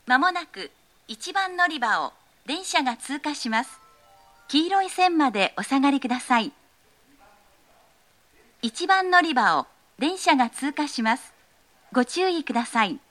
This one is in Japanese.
まもなく1番乗り場を電車が通過します。黄色い線までお下がりください。1番乗り場を電車が通過します。ご注意ください。